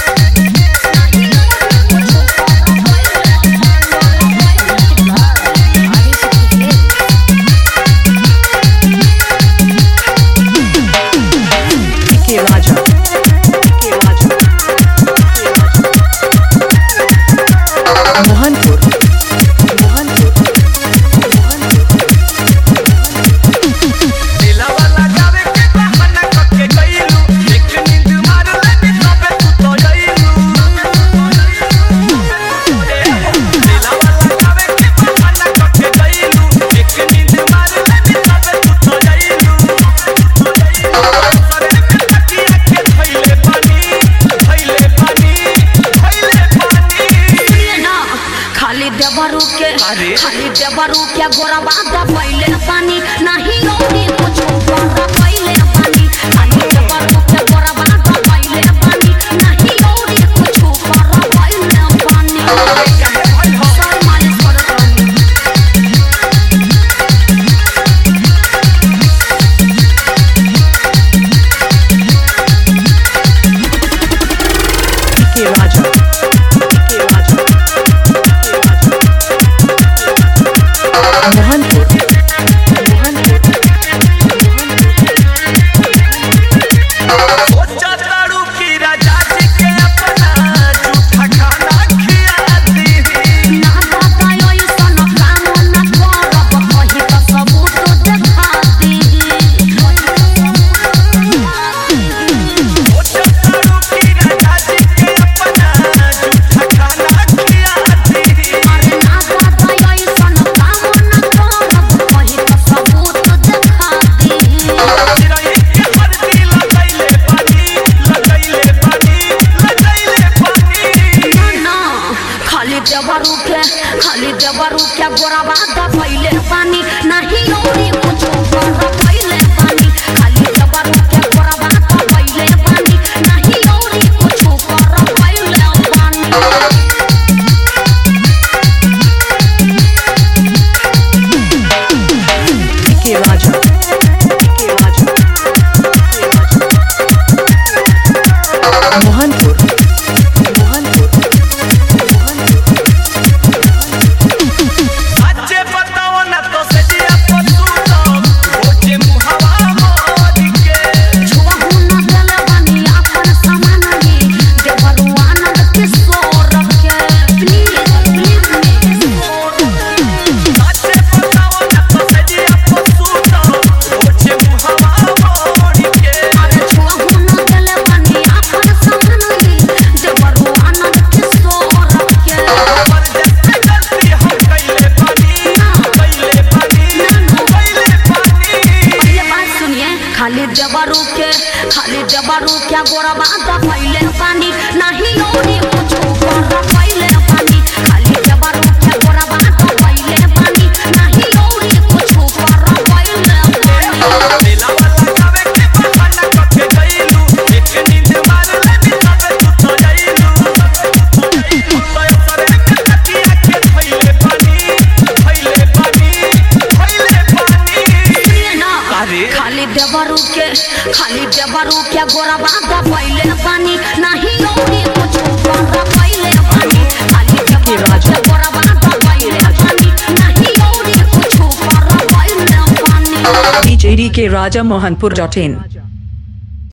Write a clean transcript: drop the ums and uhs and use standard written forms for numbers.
खाली देवरू के गोरबा दबैले पानी नहीं औरी कुछ कर पहिले पानी खाली देवरू के गोरबा दबैले पानी नहीं औरी कुछ कर पहिले पानी सर मालिश करत के राजा खाली देवरू के गोरबा दबैले पानी नहीं औरी कुछ कर पहिले पानी खाली देवरू के गोरबा दबैले पानी नहीं औरी कुछ कर पहिले पानी के राजा मोहनपुर खाली देवरू के गोरबा दबैले पानी नहीं औरी कुछ कर पहिले पानी खाली देवरू के गोरबा दबैले पानी नहीं औरी कुछ कर पहिले पानी दिला वाला गावे के बहाना कके गइलू एक नींद मार ले बितावे तू तो जाइलू तो असरे के तकिया के थैले पानी खाली देवरू के गोरबा दबैले पानी नहीं औरी कुछ कर पहिले पानी खाली देवरू के गोरबा दबैले पानी नहीं औरी कुछ कर पहिले पानी DJ DK Raja Mohanpur.in